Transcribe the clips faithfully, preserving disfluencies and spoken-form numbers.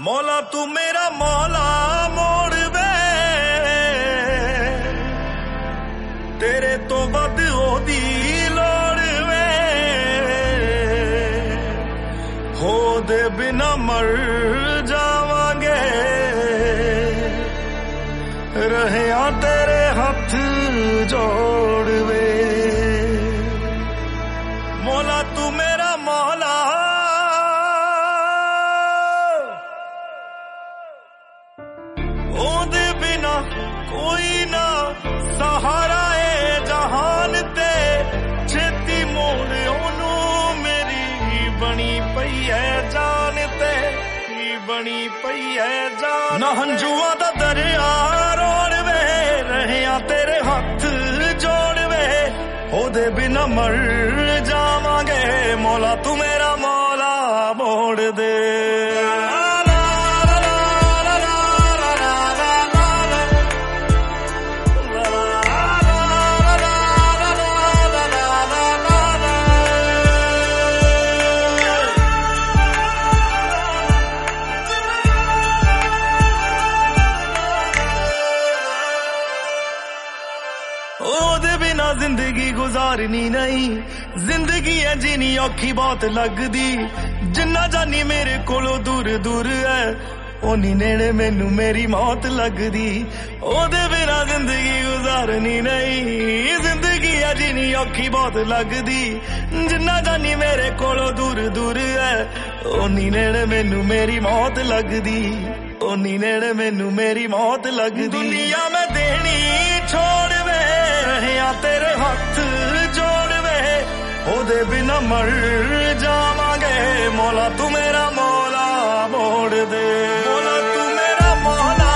मौला तू मेरा मौला मोड़ वे तेरे तो बद ओदी लोड़ वे हो दे बिना मर जावांगे रहे तेरे हाथ जोड़ वे मौला तू मेरा मौला ओदे बिना कोई ना सहारा ए जहान ते छेती मोड़ ओनू मेरी बनी पई है जान ते बनी पई है जान ना हंजुआ दा दरिया रोड़ वे रहिया तेरे हाथ जोड़ वे ओदे बिना मर जावांगे मौला तू मेरा मौला मोड़ दे ओदे बिना जिंदगी गुजारनी नहीं जिंदगी है जीनी औखी बहुत लगदी जिन्ना जानी मेरे कोलों दूर दूर है ओनी नेड़े मैनू मेरी मौत लगदी ओदे बिना जिंदगी गुजारनी नहीं जिंदगी है जीनी औखी बहुत लगदी जिन्ना जानी मेरे कोलों दूर दूर है ओनी नेड़े मैनू मेरी मौत लगदी ओनी नेड़े मैनू मेरी मौत लगदी दुनिया में देनी छोड़ वे रहिया तेरे हाथ जोड़ वे ओदे बिना मर जावांगे मौला तू मेरा मौला मोड़ दे मौला तू मेरा मौला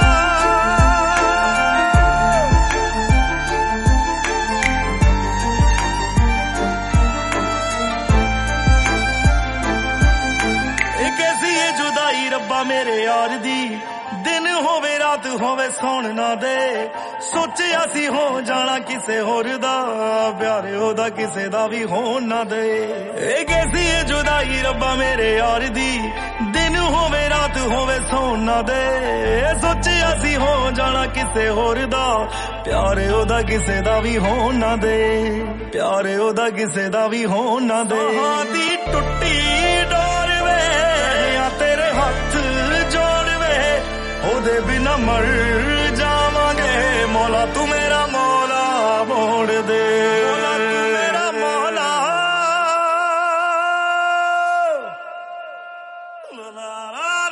एक ऐसी है जुदाई रब्बा मेरे यार दी दिन होवे रात होवे सौण ना दे सोचिया सी हो जाना किसे होर दा प्यारे ओदा किसे दा भी होण ना दे एक ऐसी है जुदाई रब्बा मेरे यार दी दिन होवे रात होवे सौण ना दे सोचिया सी हो जाना किसे होर दा प्यारे ओदा किसे दा भी होण ना दे प्यारे ओदा किसे दा भी होण ना दे हां दी टुट्टी डोर वे तेरे हाथ जोड़ वे ओदे बिना मर जावांगे मौला तू मेरा मौला मोड़ दे मौला तू मेरा मौला